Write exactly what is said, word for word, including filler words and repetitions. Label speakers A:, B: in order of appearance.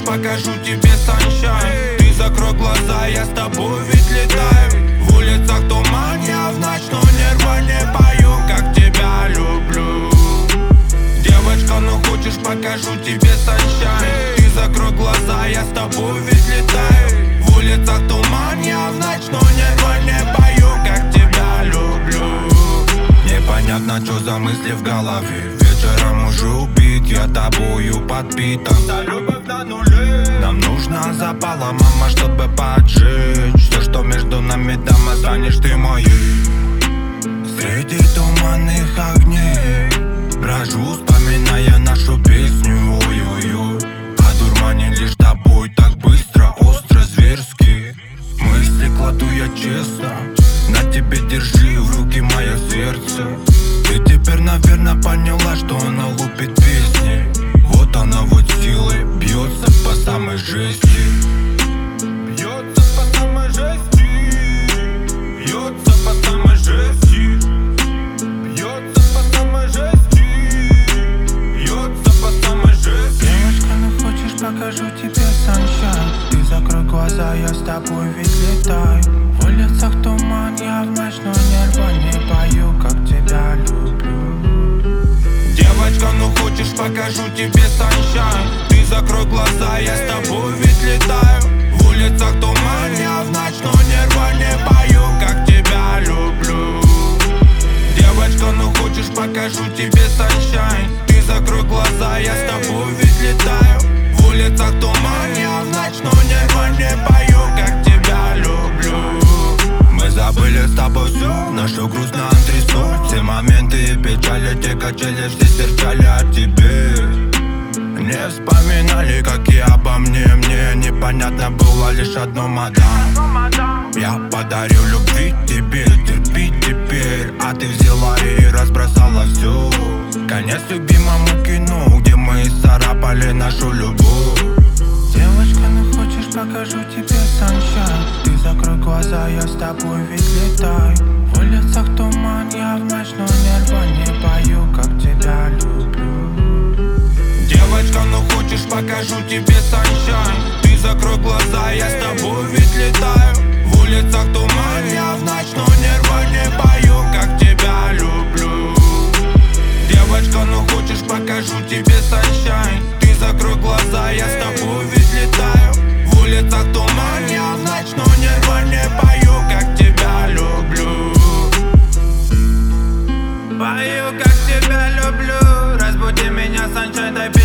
A: покажу тебе саншайн. Ты закрой глаза, я с тобой ведь летаю. В улицах туман, я в ночном нирване пою, как тебя люблю. Девочка, ну хочешь, покажу тебе саншайн. Ты закрой глаза, я с тобой ведь летаю. В улицах туман, я в ночном нирване пою, как тебя люблю. Непонятно, что за мысли в голове. Вечером уже убит, я тобою подпитан. За любовь на нуле. Нам нужно запала, мама, чтобы поджечь все, что между нами, дома, станешь ты моей. Среди туманных огней брожу, вспоминая нашу песню. Ой-ой-ой, одурманен лишь тобой, так быстро, остро, зверски. Мысли кладу я честно, на тебе держи в руки мое сердце. Ты теперь, наверное, поняла, что она лупит песни. Вот она вот силой бьется по самой жести. Бьется по самой жести. Бьется по самой жести. Бьется по самой жести. Бьется по самой жести.
B: Девочка, ну хочешь, покажу тебе саншайн. Ты закрой глаза, я с тобой ведь летаю. В улицах туман, я в ночном нирване пою, как тебя люблю.
A: Девочка, ну хочешь, покажу тебе саншайн. Ты закрой глаза, я с тобой ведь летаю. В улицах туман, я в ночном нирване пою, как тебя люблю. Девочка, ну хочешь, покажу тебе саншайн. Ты закрой глаза, я с тобой ведь летаю. В улицах туман, я в ночном нирване пою, как тебя люблю. Мы забыли с тобой всю нашу грусть на антресоль. Все моменты и печали, те качели, все серчали о тебе. Не вспоминали, как и обо мне. Мне непонятно было лишь одно, мадам. Я подарю любви тебе, терпи теперь. А ты взяла и разбросала всю. Конец любимому кино, где мы исцарапали нашу любовь.
B: Девочка, ну хочешь, покажу тебе саншайн. Ты закрой глаза, я с тобой ведь летаю. В улицах туман, я в ночном нирване пою, как тебя люблю.
A: Девочка, ну хочешь, покажу тебе саншайн. Ты закрой глаза, я с тобой ведь летаю. В улицах туман, я в ночном нирване пою, как тебя люблю. Девочка, ну хочешь, покажу тебе саншайн. Ты закрой глаза, я с тобой ведь летаю. В улицах туман, я в ночном нирване пою, как тебя люблю. Пою, как тебя люблю. Разбуди меня, саншайн, дай